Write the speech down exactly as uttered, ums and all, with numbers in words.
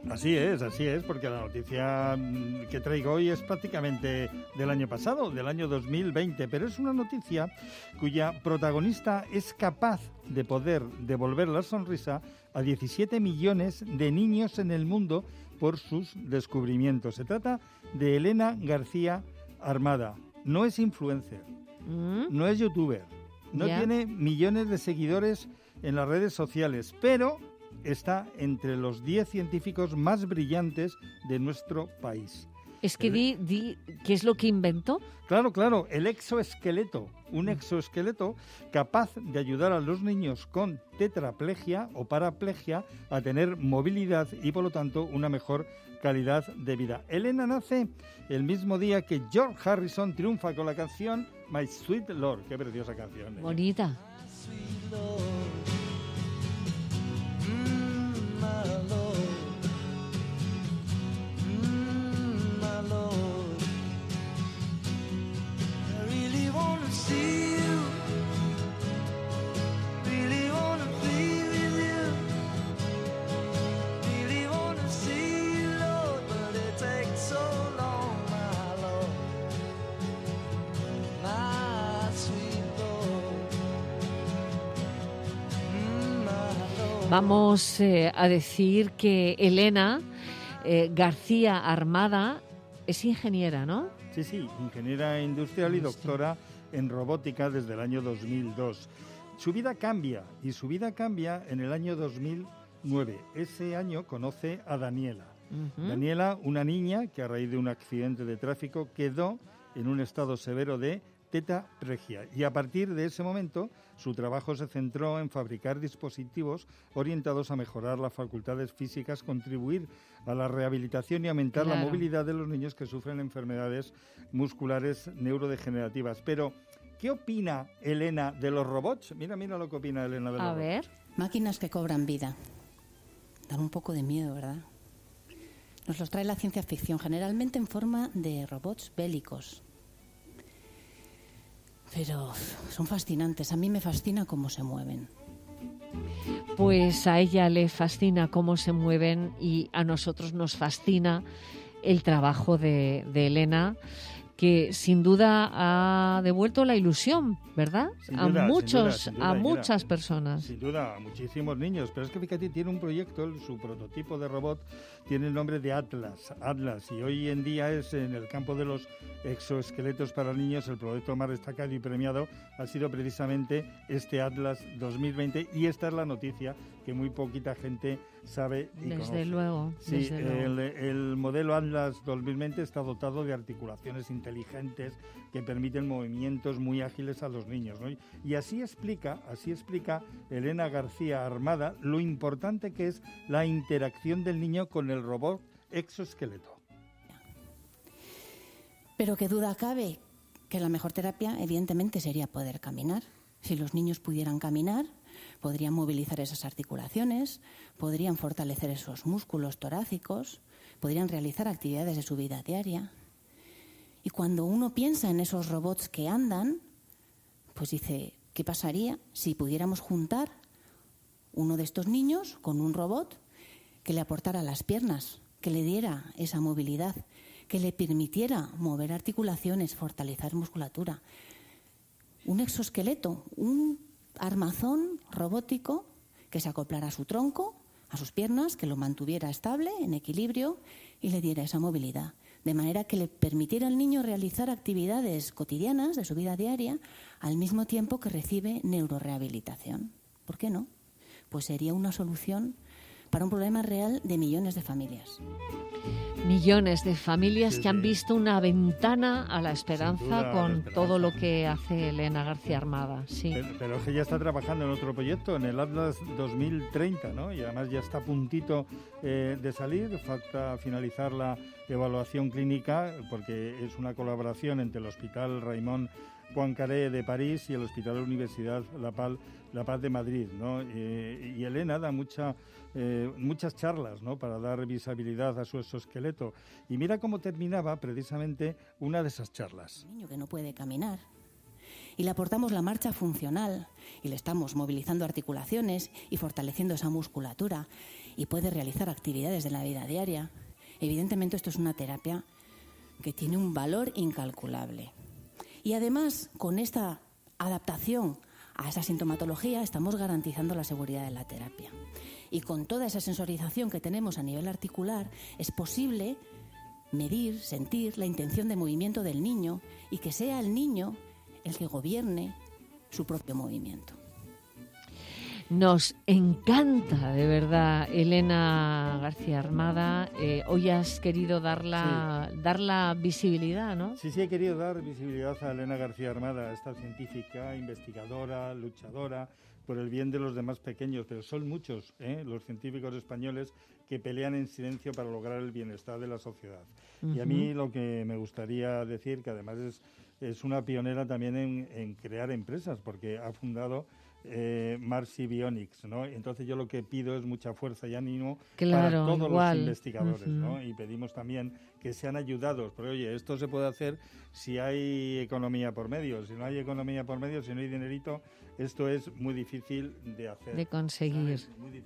Así es, así es, porque la noticia que traigo hoy es prácticamente del año pasado, del año dos mil veinte, pero es una noticia cuya protagonista es capaz de poder devolver la sonrisa a diecisiete millones de niños en el mundo por sus descubrimientos. Se trata de Elena García Armada. No es influencer, ¿Mm? no es youtuber, no yeah. tiene millones de seguidores en las redes sociales, pero está entre los diez científicos más brillantes de nuestro país. Es que di, di, ¿qué es lo que inventó? Claro, claro, el exoesqueleto, un exoesqueleto capaz de ayudar a los niños con tetraplegia o paraplegia a tener movilidad y, por lo tanto, una mejor calidad de vida. Elena nace el mismo día que George Harrison triunfa con la canción My Sweet Lord. Qué preciosa canción. ¿eh? Bonita. Vamos eh, a decir que Elena eh, García Armada es ingeniera, ¿no? Sí, sí, ingeniera industrial y doctora en robótica desde el año dos mil dos. Su vida cambia, y su vida cambia en el año dos mil nueve. Ese año conoce a Daniela. Uh-huh. Daniela, una niña que a raíz de un accidente de tráfico quedó en un estado severo de tetraplegia, y a partir de ese momento su trabajo se centró en fabricar dispositivos orientados a mejorar las facultades físicas, contribuir a la rehabilitación y aumentar claro. la movilidad de los niños que sufren enfermedades musculares neurodegenerativas. Pero, ¿qué opina Elena de los robots? Mira, mira lo que opina Elena de los a robots. A ver. Máquinas que cobran vida. Dan un poco de miedo, ¿verdad? Nos los trae la ciencia ficción, generalmente en forma de robots bélicos. Pero son fascinantes. A mí me fascina cómo se mueven. Pues a ella le fascina cómo se mueven y a nosotros nos fascina el trabajo de, de Elena, que sin duda ha devuelto la ilusión, ¿verdad? Sin a duda, muchos, sin duda, sin duda, a muchas mira, personas. Sin duda, a muchísimos niños. Pero es que fíjate, tiene un proyecto, su prototipo de robot tiene el nombre de Atlas, Atlas, y hoy en día es en el campo de los exoesqueletos para niños. El proyecto más destacado y premiado ha sido precisamente este Atlas dos mil veinte, y esta es la noticia que muy poquita gente sabe y desde conoce. Luego, sí, desde el, luego. el modelo Atlas dos mil veinte está dotado de articulaciones inteligentes que permiten movimientos muy ágiles a los niños, ¿no? Y así explica, así explica Elena García Armada lo importante que es la interacción del niño con el robot exoesqueleto. Pero qué duda cabe que la mejor terapia, evidentemente, sería poder caminar. Si los niños pudieran caminar, podrían movilizar esas articulaciones, podrían fortalecer esos músculos torácicos, podrían realizar actividades de su vida diaria. Y cuando uno piensa en esos robots que andan, pues dice, ¿qué pasaría si pudiéramos juntar uno de estos niños con un robot que le aportara las piernas, que le diera esa movilidad, que le permitiera mover articulaciones, fortalecer musculatura? Un exoesqueleto, un armazón robótico que se acoplara a su tronco, a sus piernas, que lo mantuviera estable, en equilibrio, y le diera esa movilidad, de manera que le permitiera al niño realizar actividades cotidianas de su vida diaria al mismo tiempo que recibe neurorehabilitación. ¿Por qué no? Pues sería una solución para un problema real de millones de familias. Millones de familias sí, que han sí. visto una ventana a la esperanza duda, con la esperanza. todo lo que hace Elena García Armada. Sí. Pero, pero es que ya está trabajando en otro proyecto, en el Atlas dos mil treinta, ¿no? Y además ya está a puntito eh, de salir, falta finalizar la evaluación clínica, porque es una colaboración entre el Hospital Raymond Poincaré de París y el Hospital de la Universidad La Paz, La Paz de Madrid, ¿no? Eh, y Elena da mucha, eh, muchas charlas, ¿no?, para dar visibilidad a su exoesqueleto. Y mira cómo terminaba precisamente una de esas charlas. Un niño que no puede caminar y le aportamos la marcha funcional y le estamos movilizando articulaciones y fortaleciendo esa musculatura y puede realizar actividades de la vida diaria, evidentemente esto es una terapia que tiene un valor incalculable. Y además, con esta adaptación a esa sintomatología, estamos garantizando la seguridad de la terapia. Y con toda esa sensorización que tenemos a nivel articular, es posible medir, sentir la intención de movimiento del niño y que sea el niño el que gobierne su propio movimiento. Nos encanta, de verdad, Elena García Armada. Eh, hoy has querido darla, sí. darla visibilidad, ¿no? Sí, sí, he querido dar visibilidad a Elena García Armada, esta científica, investigadora, luchadora por el bien de los demás pequeños, pero son muchos ¿eh? los científicos españoles que pelean en silencio para lograr el bienestar de la sociedad. Uh-huh. Y a mí lo que me gustaría decir, que además es, es una pionera también en, en crear empresas, porque ha fundado Eh, Marcy Bionics, ¿no? Entonces yo lo que pido es mucha fuerza y ánimo claro, para todos igual. los investigadores, uh-huh. ¿no? Y pedimos también que sean ayudados, porque oye, esto se puede hacer si hay economía por medio, si no hay economía por medio, si no hay dinerito, esto es muy difícil de hacer. De conseguir. ¿Sabes? Muy difícil.